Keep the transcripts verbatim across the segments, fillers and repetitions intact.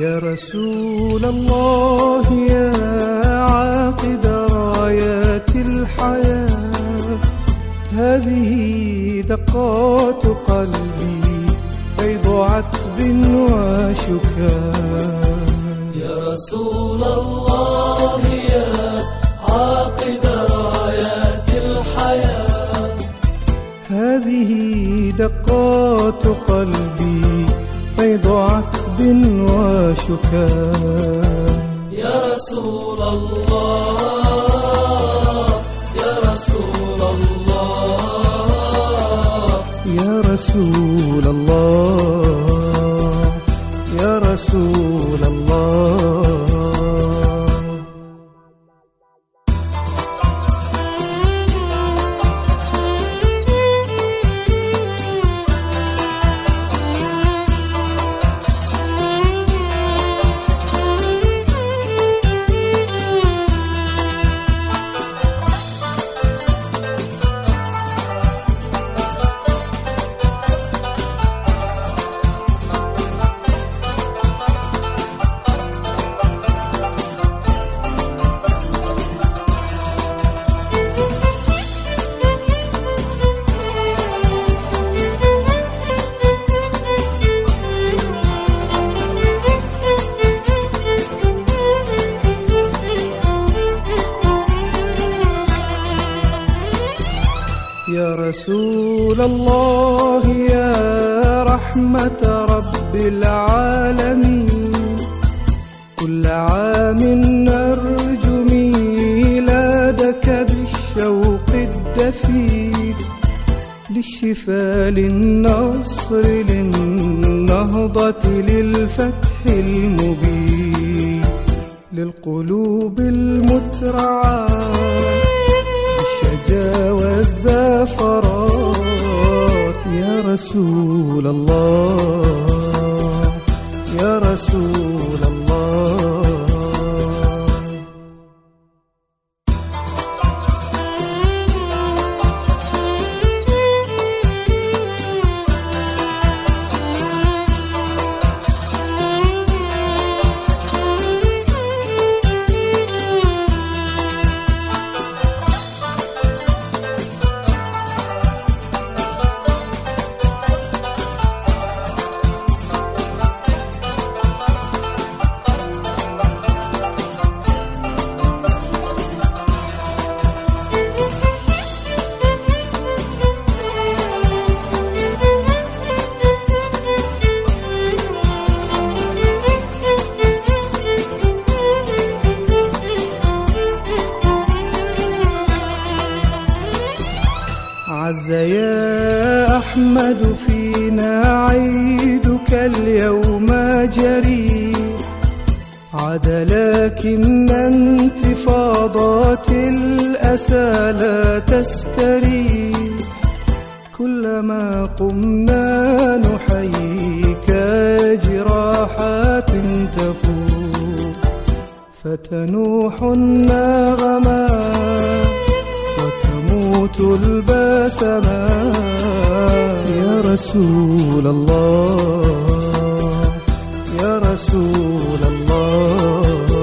يا رسول الله يا عاقد رايات الحياة، هذه دقات قلبي فيض عتب وشكاء. يا رسول الله يا عاقد رايات الحياة، هذه دقات قلبي فيض عتب وشكاء. يا رسول الله يا رسول الله يا رسول الله يا رسول الله. يا رسول الله يا رحمة رب العالمين، كل عام نرجو ميلادك بالشوق الدفين، للشفاء للنصر للنهضة للفتح المبين، للقلوب المترعة والزفرات. يا رسول الله يا رسول الله. عز يا أحمد فينا عيدك اليوم جريح، عاد لكن انتفاضات الأسى لا تستريح، كلما قمنا نحييك جراحات تفوق، فتنوح النغمات وتموت البسمات. يا رسول الله يا رسول الله.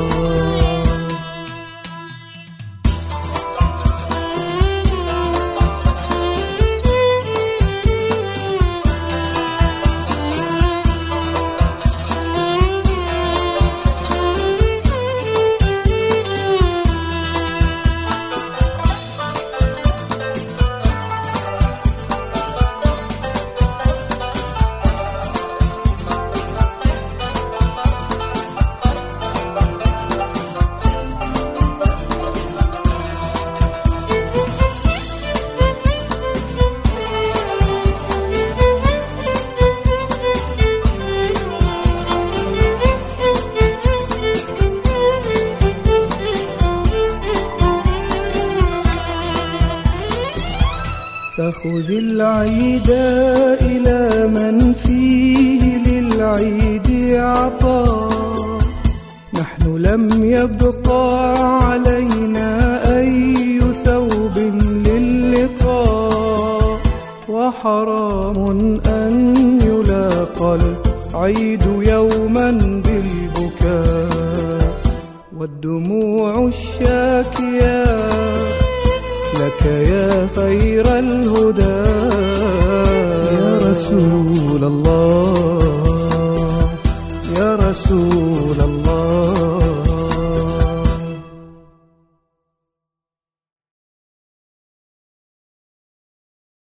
فخذ العيد إلى من فيه للعيد عطاء، نحن لم يبقى علينا أي ثوب للقاء، وحرام أن يلاقى العيد يوما بالبكاء. والدموع الشاكيات لك يا خير الهدى يا رسول الله، يا رسول الله.